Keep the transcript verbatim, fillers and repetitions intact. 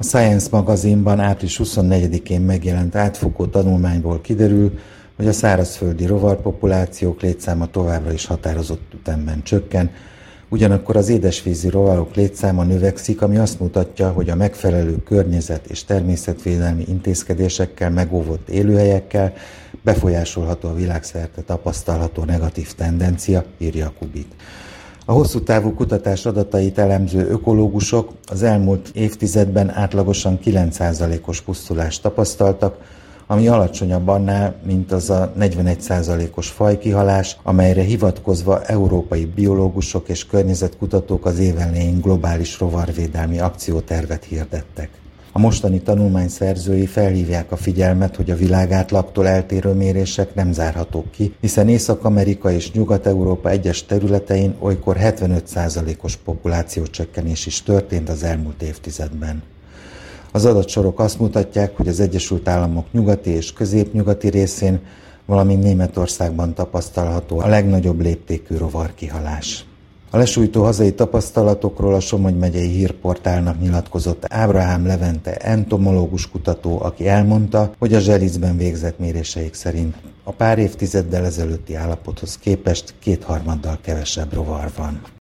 A Science magazinban április huszonnegyedikén megjelent átfogó tanulmányból kiderül, hogy a szárazföldi rovarpopulációk létszáma továbbra is határozott ütemben csökken, ugyanakkor az édesvízi rovarok létszáma növekszik, ami azt mutatja, hogy a megfelelő környezet és természetvédelmi intézkedésekkel megóvott élőhelyekkel befolyásolható a világszerte tapasztalható negatív tendencia, írja Kubit. A hosszú távú kutatás adatait elemző ökológusok az elmúlt évtizedben átlagosan kilenc százalékos pusztulást tapasztaltak, ami alacsonyabb annál, mint az a negyvenegy százalékos fajkihalás, amelyre hivatkozva európai biológusok és környezetkutatók az év elején globális rovarvédelmi akciótervet hirdettek. A mostani tanulmány szerzői felhívják a figyelmet, hogy a világátlagtól eltérő mérések nem zárhatók ki, hiszen Észak-Amerika és Nyugat-Európa egyes területein olykor hetvenöt százalékos populációcsökkenés is történt az elmúlt évtizedben. Az adatsorok azt mutatják, hogy az Egyesült Államok nyugati és középnyugati részén, valamint Németországban tapasztalható a legnagyobb léptékű rovarkihalás. A lesújtó hazai tapasztalatokról a Somogy megyei hírportálnak nyilatkozott Ábrahám Levente entomológus kutató, aki elmondta, hogy a Zselicben végzett méréseik szerint a pár évtizeddel ezelőtti állapothoz képest kétharmaddal kevesebb rovar van.